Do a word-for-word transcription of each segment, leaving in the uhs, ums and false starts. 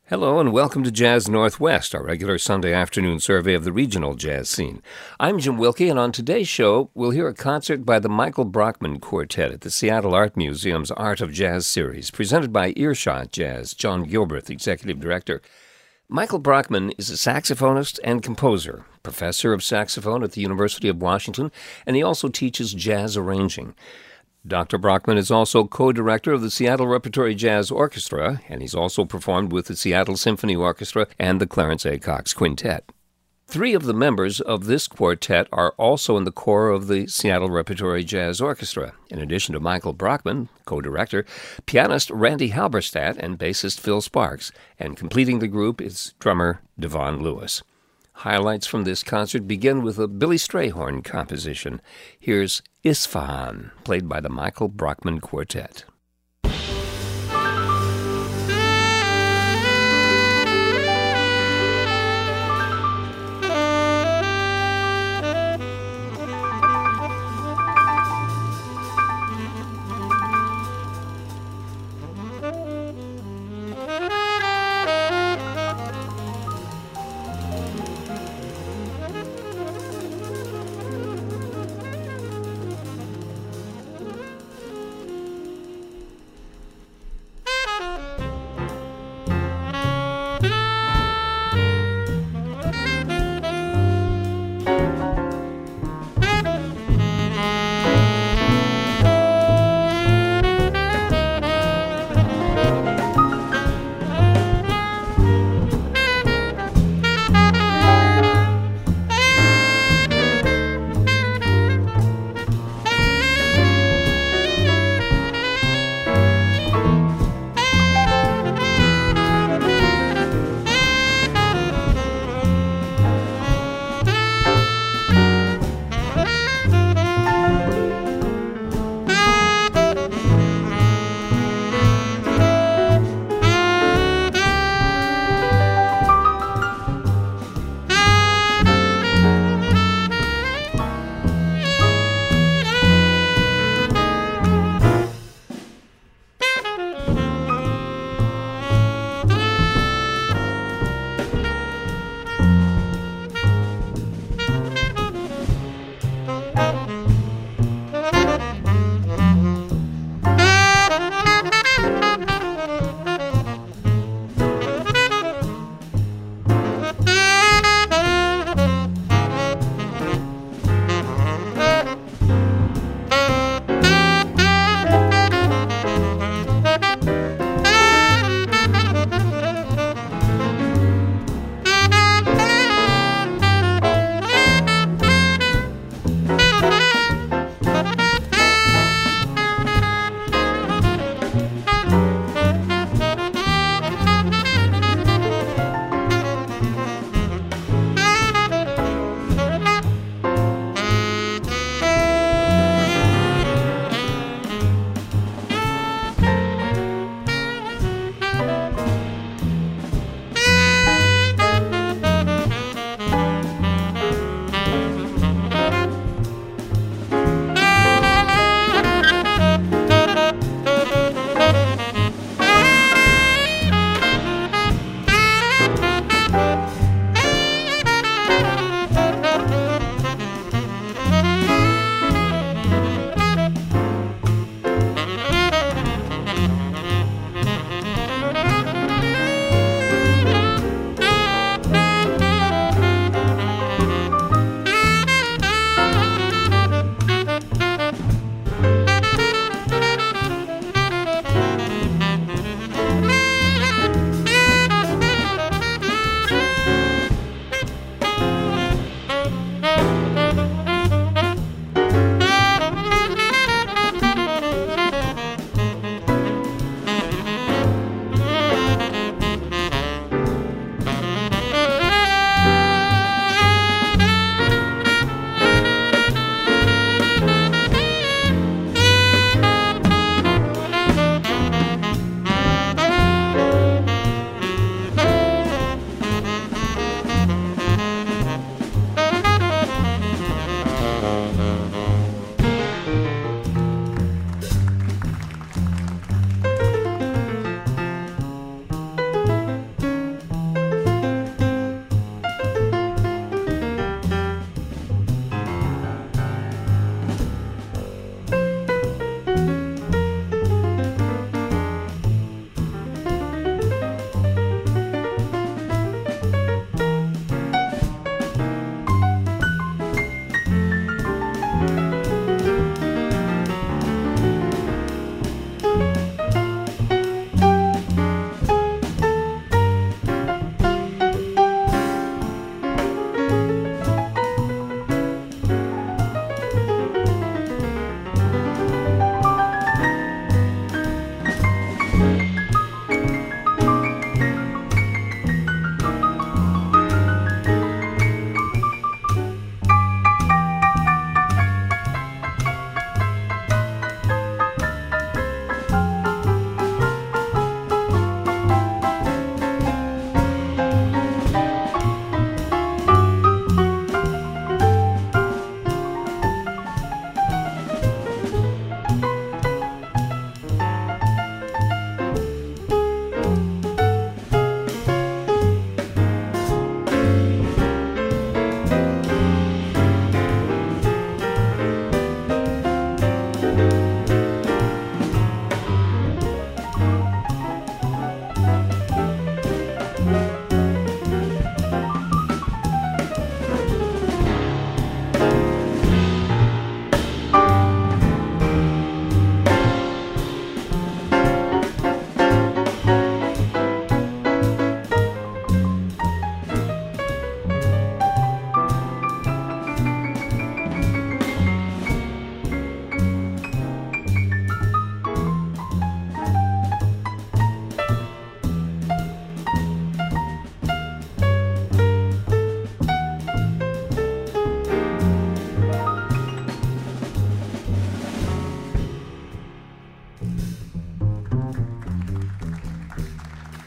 Hello and welcome to Jazz Northwest, our regular Sunday afternoon survey of the regional jazz scene. I'm Jim Wilkie, and on today's show, we'll hear a concert by the Michael Brockman Quartet at the Seattle Art Museum's Art of Jazz series, presented by Earshot Jazz, John Gilbreth, Executive Director. Michael Brockman is a saxophonist and composer, professor of saxophone at the University of Washington, and he also teaches jazz arranging. Doctor Brockman is also co-director of the Seattle Repertory Jazz Orchestra, and he's also performed with the Seattle Symphony Orchestra and the Clarence A. Cox Quintet. Three of the members of this quartet are also in the core of the Seattle Repertory Jazz Orchestra. In addition to Michael Brockman, co-director, pianist Randy Halberstadt and bassist Phil Sparks, and completing the group is drummer Devon Lewis. Highlights from this concert begin with a Billy Strayhorn composition. Here's Isfahan, played by the Michael Brockman Quartet.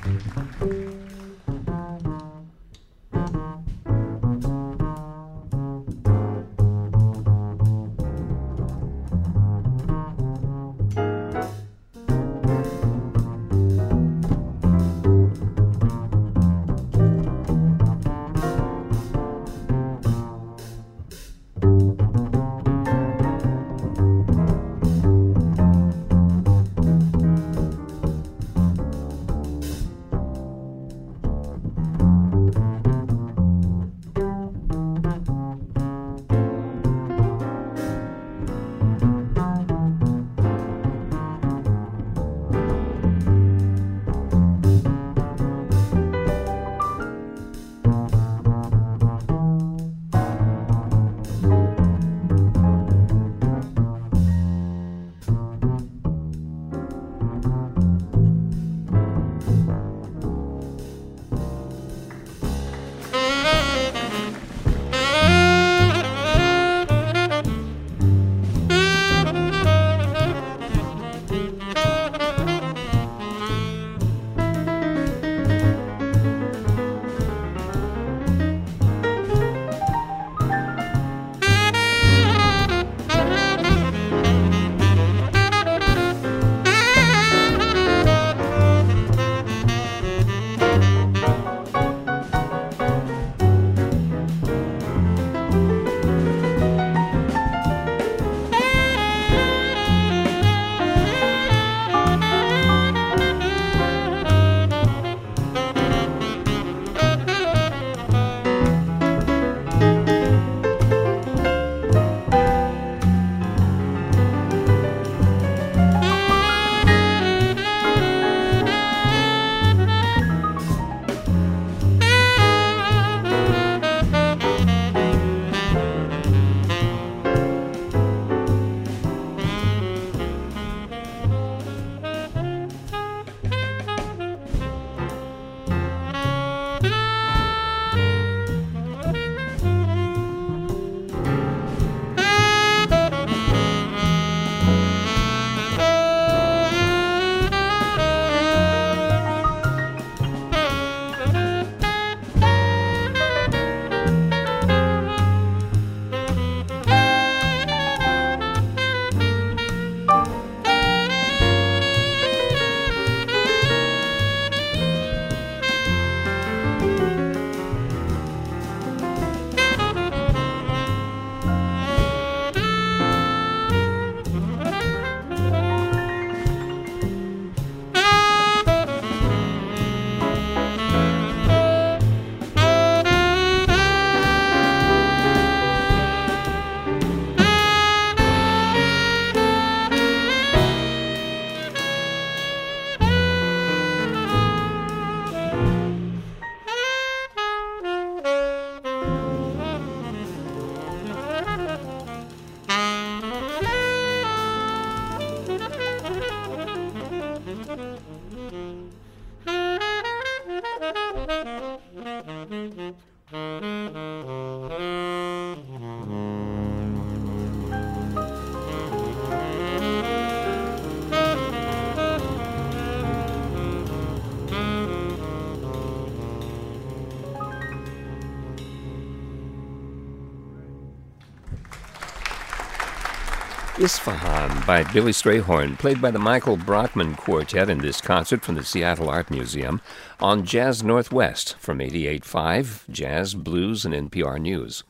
Isfahan by Billy Strayhorn, played by the Michael Brockman Quartet in this concert from the Seattle Art Museum on Jazz Northwest from eighty-eight point five, Jazz, Blues, and N P R News.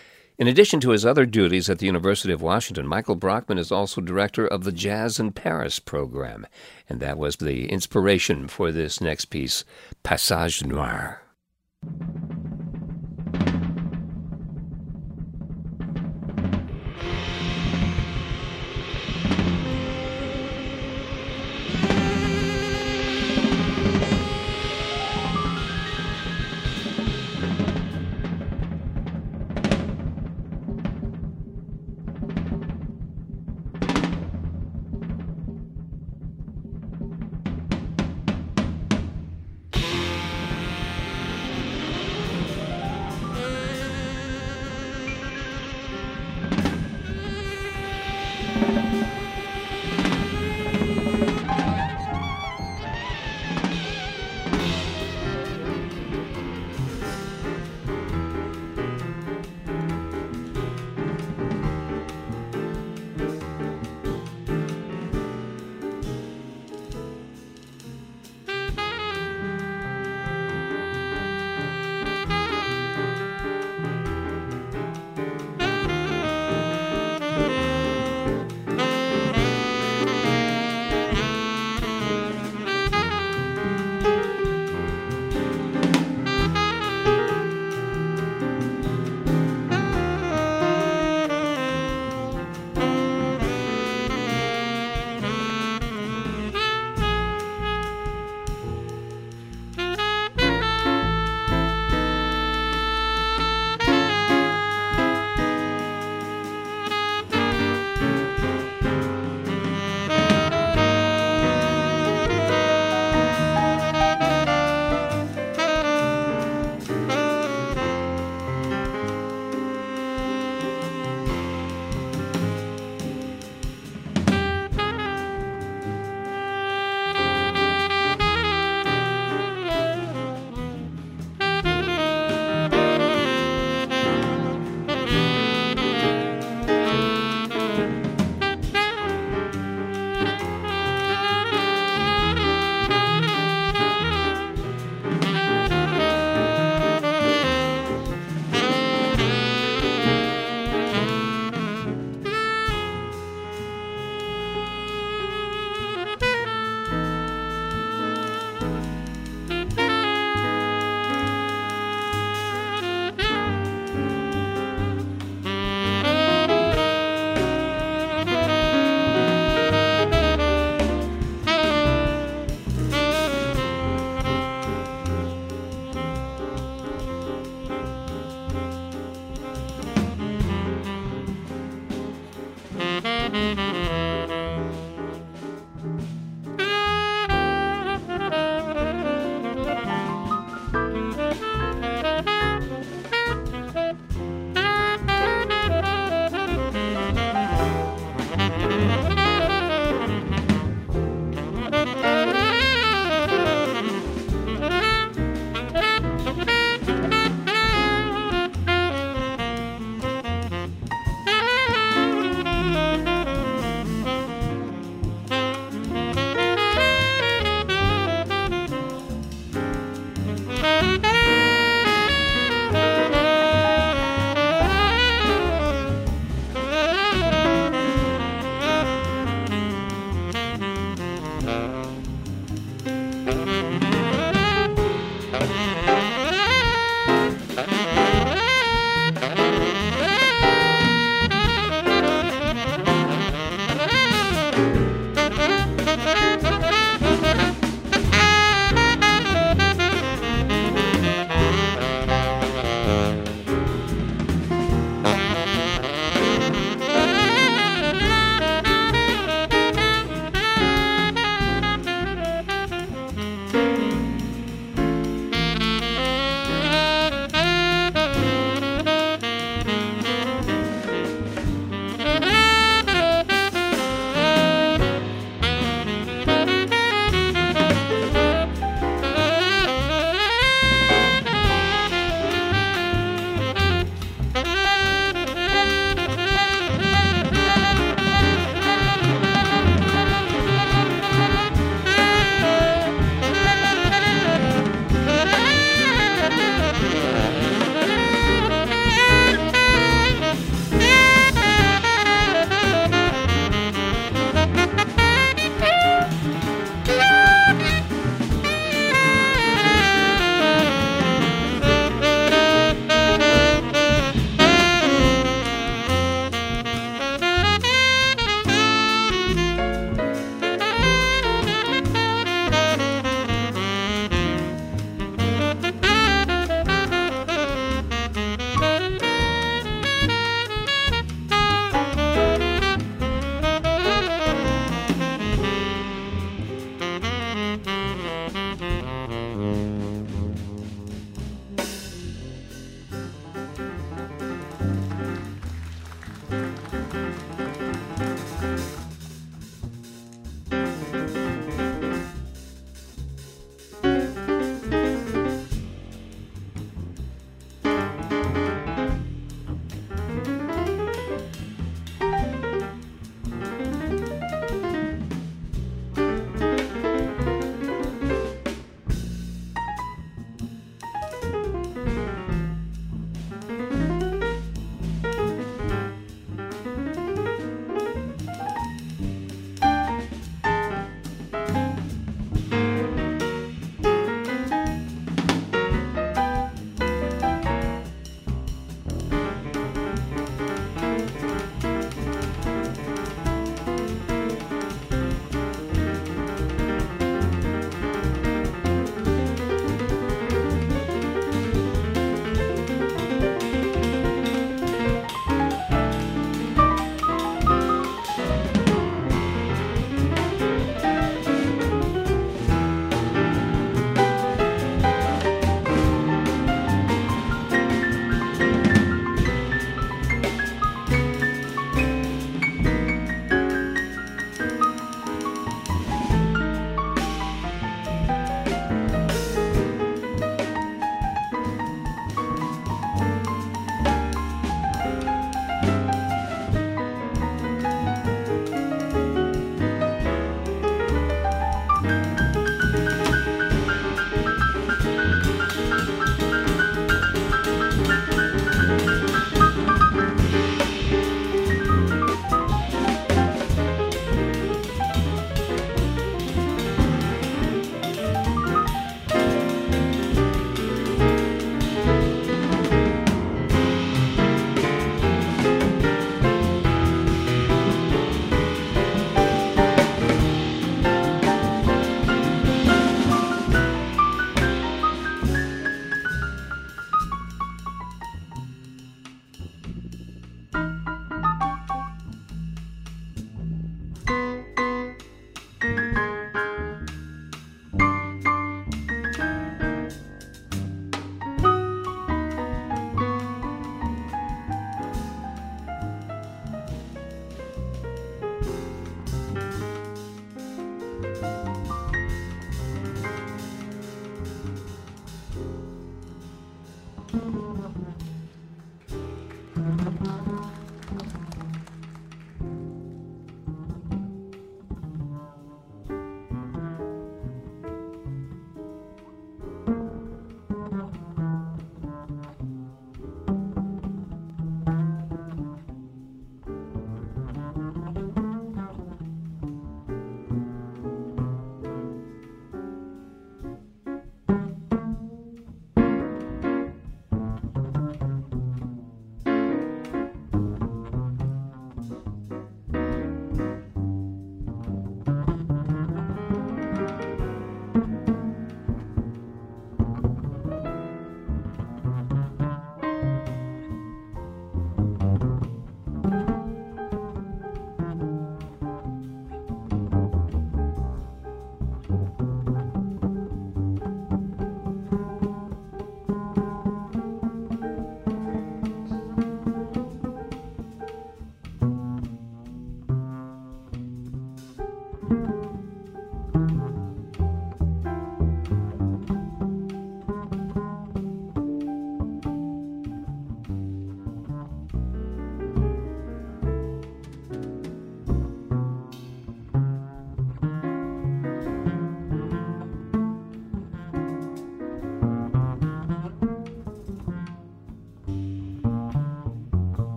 In addition to his other duties at the University of Washington, Michael Brockman is also director of the Jazz in Paris program, and that was the inspiration for this next piece, Passage Noir.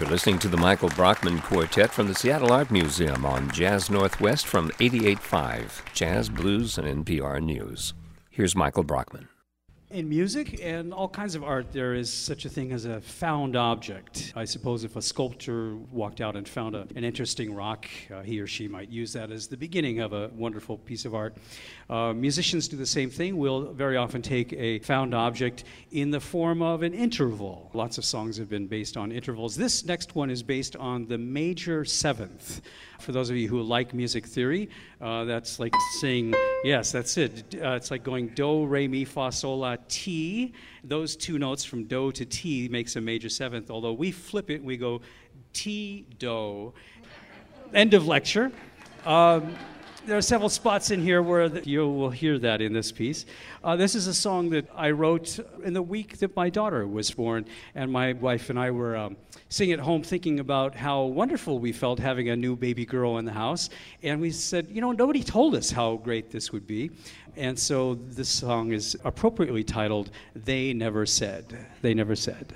You're listening to the Michael Brockman Quartet from the Seattle Art Museum on Jazz Northwest from eighty-eight point five, Jazz, Blues, and N P R News. Here's Michael Brockman. In music and all kinds of art, there is such a thing as a found object. I suppose if a sculptor walked out and found a, an interesting rock, uh, he or she might use that as the beginning of a wonderful piece of art. Uh, musicians do the same thing. We'll very often take a found object in the form of an interval. Lots of songs have been based on intervals. This next one is based on the major seventh. For those of you who like music theory, uh, that's like saying, yes, that's it. Uh, it's like going do, re, mi, fa, sol, la, ti. Those two notes from do to ti makes a major seventh, although we flip it, we go ti, do. End of lecture. Um, There are several spots in here where the, you will hear that in this piece. Uh, this is a song that I wrote in the week that my daughter was born, and my wife and I were um, sitting at home thinking about how wonderful we felt having a new baby girl in the house, and we said, you know, nobody told us how great this would be, and so this song is appropriately titled, They Never Said. They Never Said.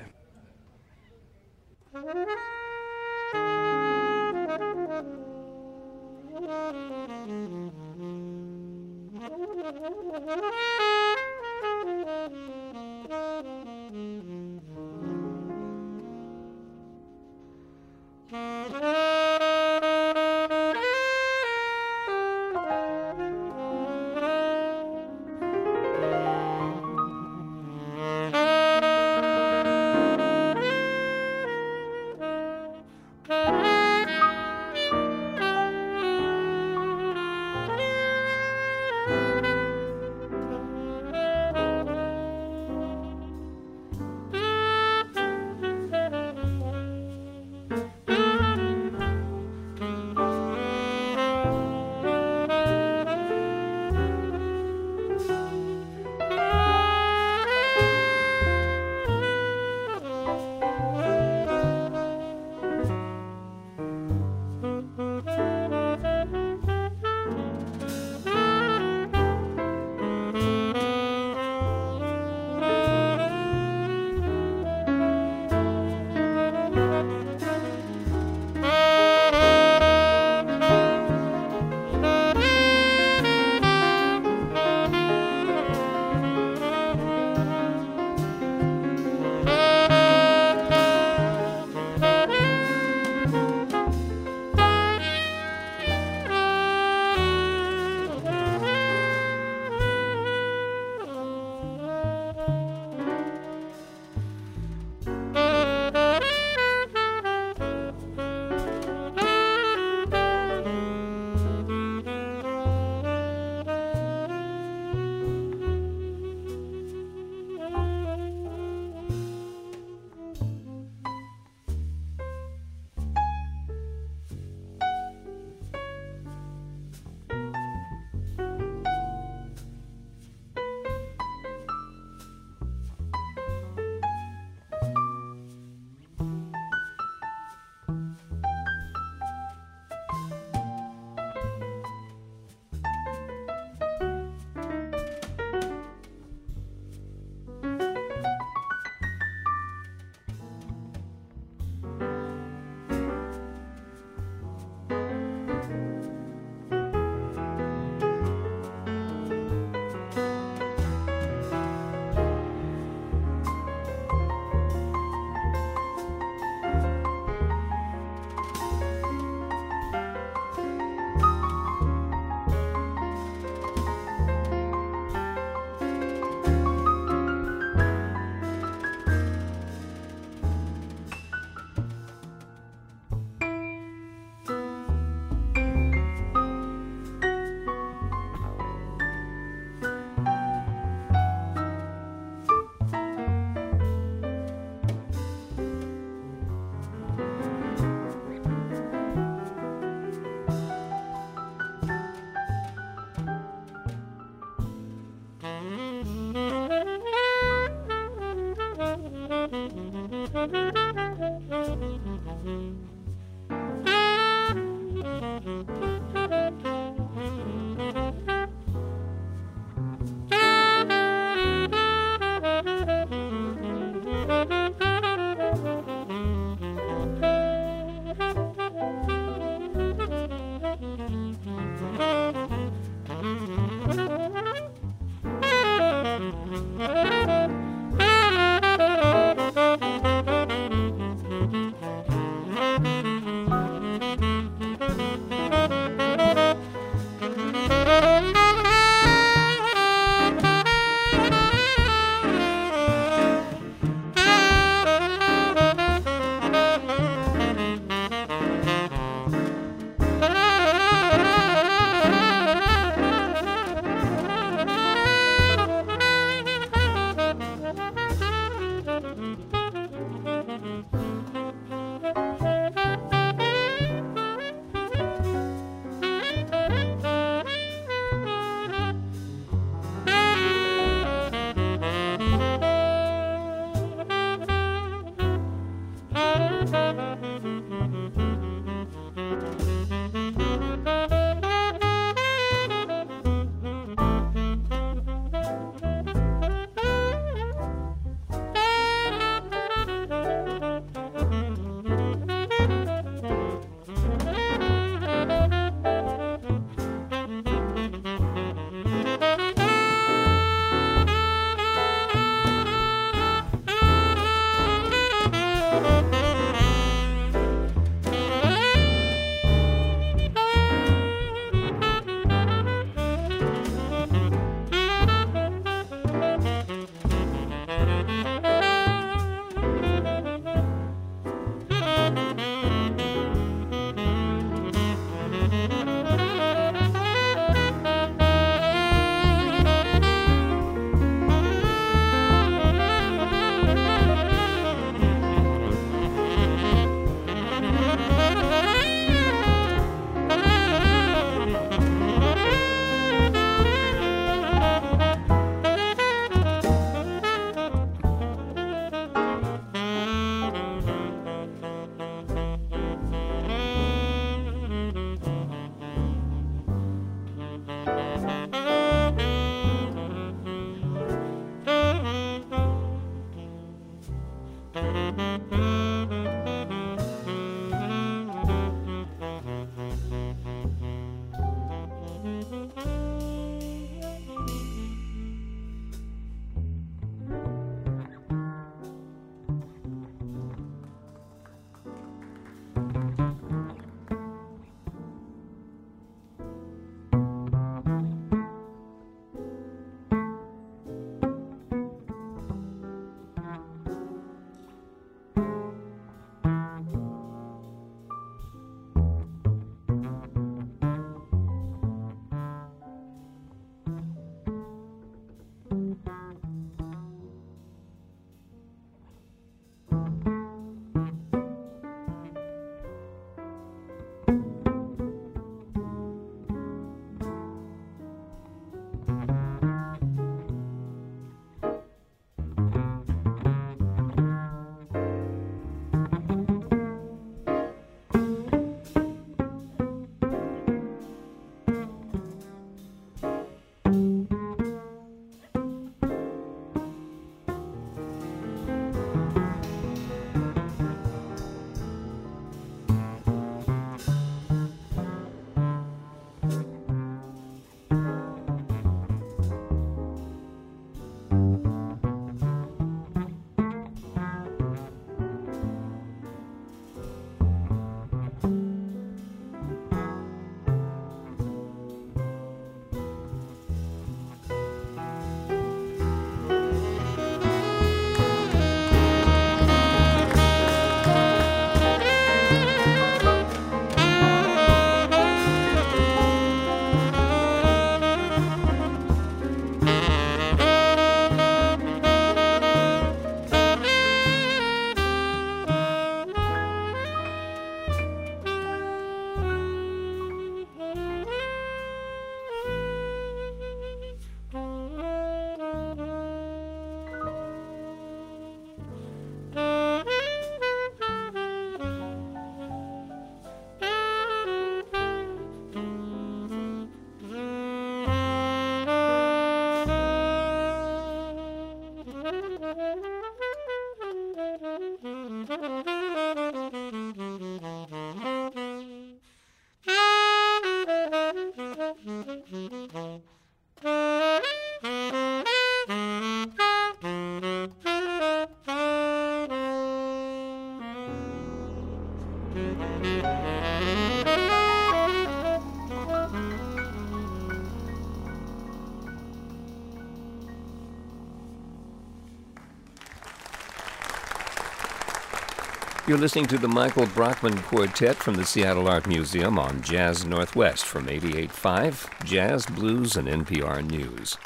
You're listening to the Michael Brockman Quartet from the Seattle Art Museum on Jazz Northwest from eighty-eight point five, Jazz, Blues, and N P R News.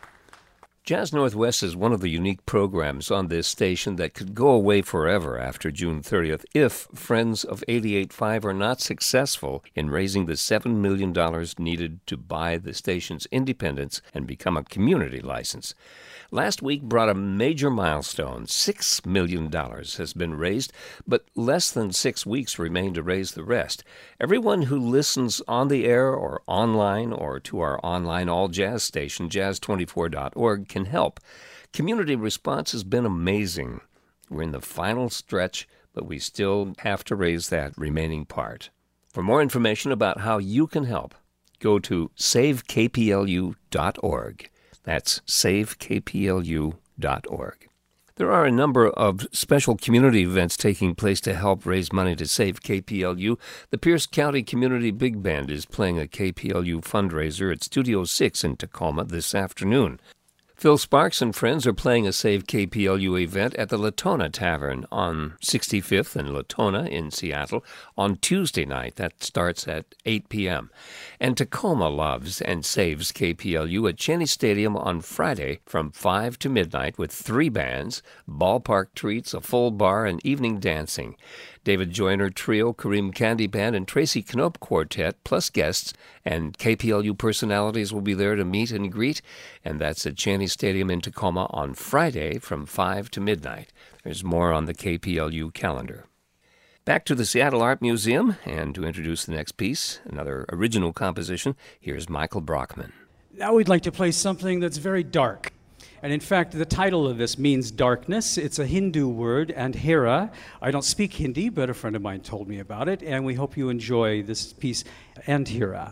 Jazz Northwest is one of the unique programs on this station that could go away forever after June thirtieth if Friends of eighty-eight point five are not successful in raising the seven million dollars needed to buy the station's independence and become a community license. Last week brought a major milestone. Six million dollars has been raised, but less than six weeks remain to raise the rest. Everyone who listens on the air or online or to our online all-jazz station, jazz twenty-four dot org, can help. Community response has been amazing. We're in the final stretch, but we still have to raise that remaining part. For more information about how you can help, go to save k p l u dot org. That's save k p l u dot org. There are a number of special community events taking place to help raise money to save K P L U. The Pierce County Community Big Band is playing a K P L U fundraiser at Studio six in Tacoma this afternoon. Phil Sparks and friends are playing a Save K P L U event at the Latona Tavern on sixty-fifth and Latona in Seattle on Tuesday night. That starts at eight p.m. And Tacoma loves and saves K P L U at Cheney Stadium on Friday from five to midnight with three bands, ballpark treats, a full bar, and evening dancing. David Joyner Trio, Kareem Candy Band, and Tracy Knope Quartet, plus guests, and K P L U personalities will be there to meet and greet, and that's at Cheney Stadium in Tacoma on Friday from five to midnight. There's more on the K P L U calendar. Back to the Seattle Art Museum, and to introduce the next piece, another original composition, here's Michael Brockman. Now we'd like to play something that's very dark. And in fact, the title of this means darkness. It's a Hindu word, Andhera. I don't speak Hindi, but a friend of mine told me about it, and we hope you enjoy this piece, Andhera.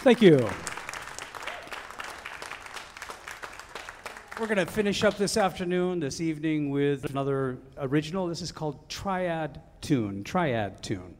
Thank you. We're going to finish up this afternoon, this evening, with another original. This is called Triad Tune. Triad Tune.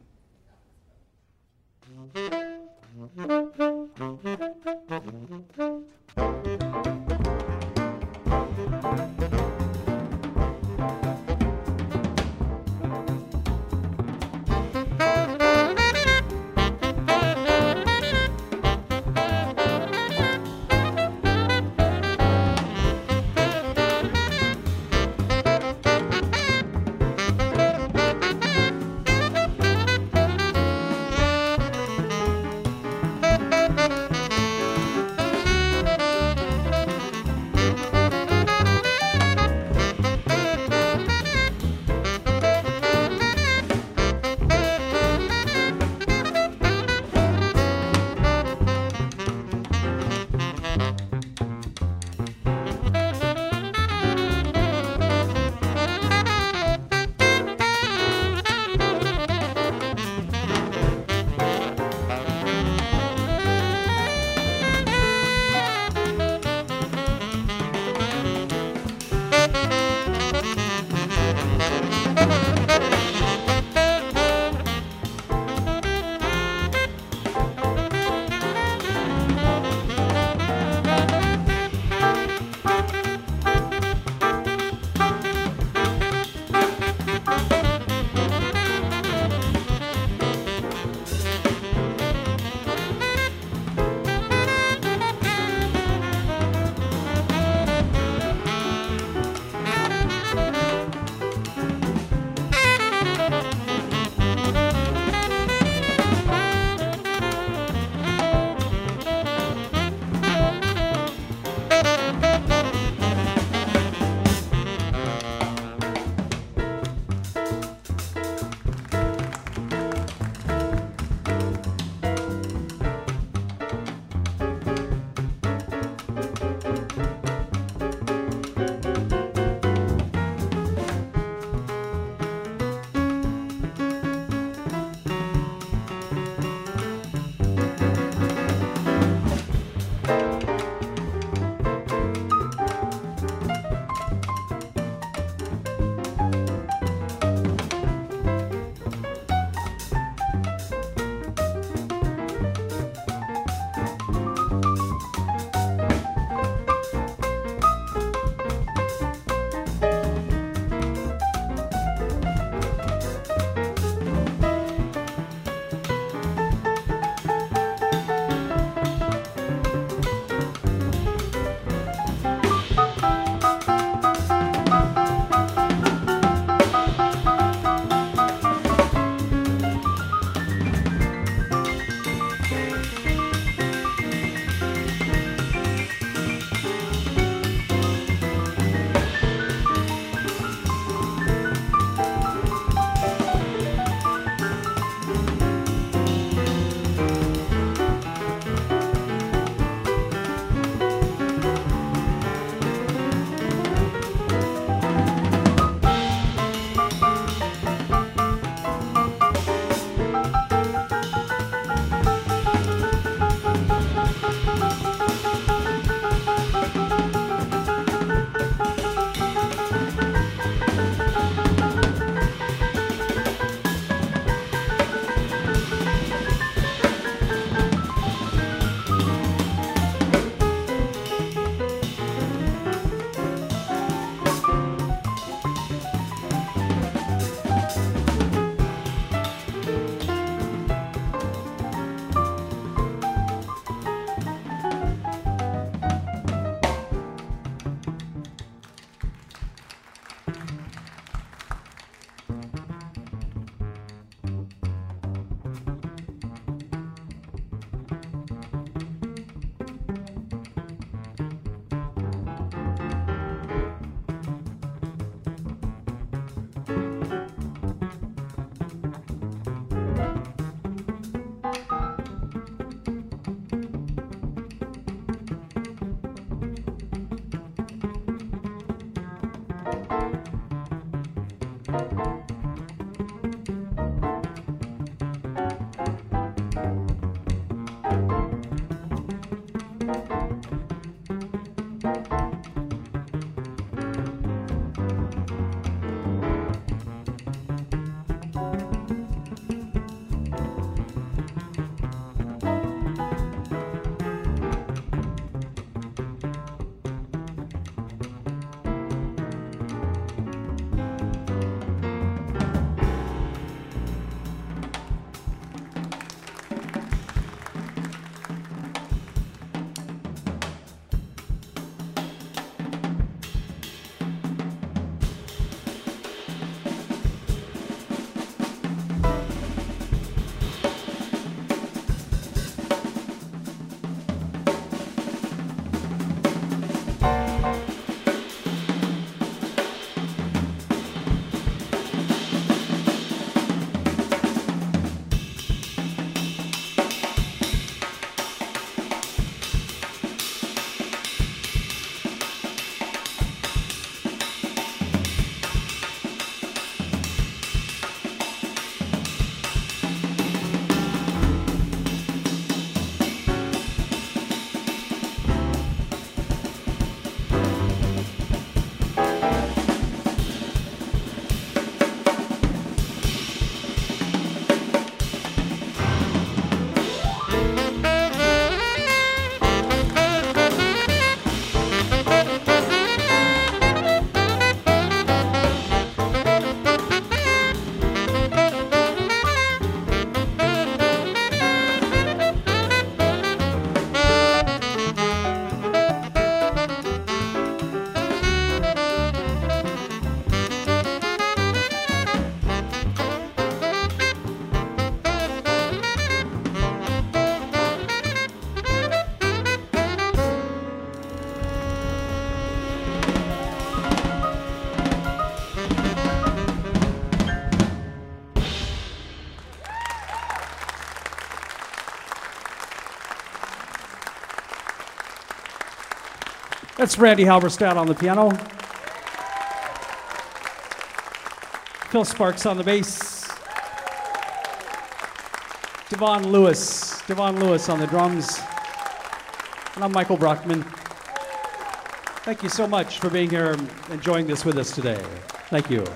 That's Randy Halberstadt on the piano. Phil Sparks on the bass. Devon Lewis. Devon Lewis on the drums. And I'm Michael Brockman. Thank you so much for being here and enjoying this with us today. Thank you.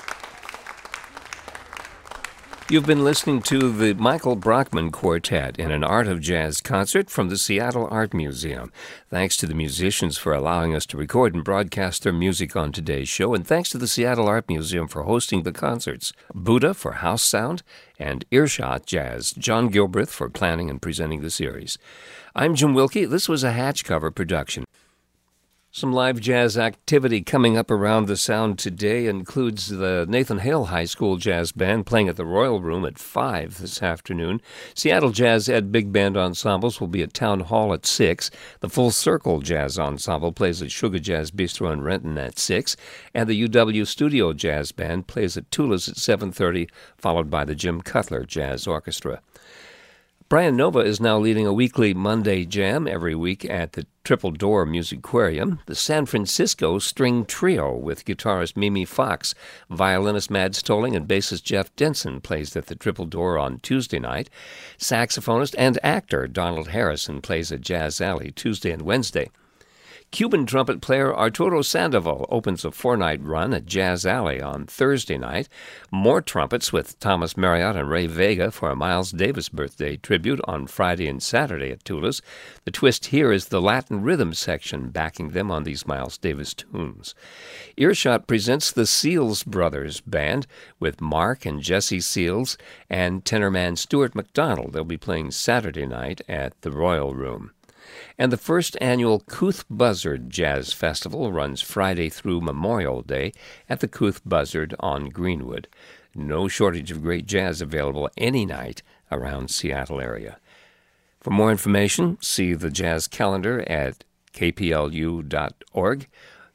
You've been listening to the Michael Brockman Quartet in an Art of Jazz concert from the Seattle Art Museum. Thanks to the musicians for allowing us to record and broadcast their music on today's show, and thanks to the Seattle Art Museum for hosting the concerts, Buddha for house sound, and Earshot Jazz, John Gilbreth for planning and presenting the series. I'm Jim Wilkie. This was a Hatch Cover production. Some live jazz activity coming up around the Sound today includes the Nathan Hale High School Jazz Band playing at the Royal Room at five this afternoon. Seattle Jazz Ed Big Band Ensembles will be at Town Hall at six. The Full Circle Jazz Ensemble plays at Sugar Jazz Bistro in Renton at six. And the U W Studio Jazz Band plays at Tula's at seven thirty, followed by the Jim Cutler Jazz Orchestra. Brian Nova is now leading a weekly Monday jam every week at the Triple Door Musicarium. The San Francisco String Trio with guitarist Mimi Fox, violinist Mads Tolling, and bassist Jeff Denson plays at the Triple Door on Tuesday night. Saxophonist and actor Donald Harrison plays at Jazz Alley Tuesday and Wednesday. Cuban trumpet player Arturo Sandoval opens a four-night run at Jazz Alley on Thursday night. More trumpets with Thomas Marriott and Ray Vega for a Miles Davis birthday tribute on Friday and Saturday at Tula's. The twist here is the Latin rhythm section backing them on these Miles Davis tunes. Earshot presents the Seals Brothers Band with Mark and Jesse Seals and tenorman Stuart McDonald. They'll be playing Saturday night at the Royal Room. And the first annual Couth Buzzard Jazz Festival runs Friday through Memorial Day at the Couth Buzzard on Greenwood. No shortage of great jazz available any night around Seattle area. For more information, see the jazz calendar at k p l u dot org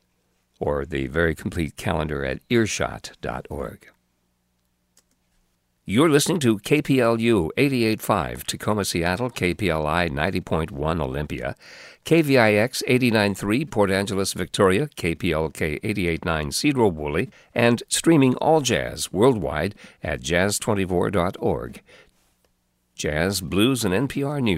or the very complete calendar at earshot dot org. You're listening to K P L U eighty-eight point five Tacoma, Seattle, K P L I ninety point one Olympia, K V I X eighty-nine point three Port Angeles, Victoria, K P L K eighty-eight point nine Cedro Woolley, and streaming all jazz worldwide at jazz twenty-four dot org. Jazz, blues, and N P R News.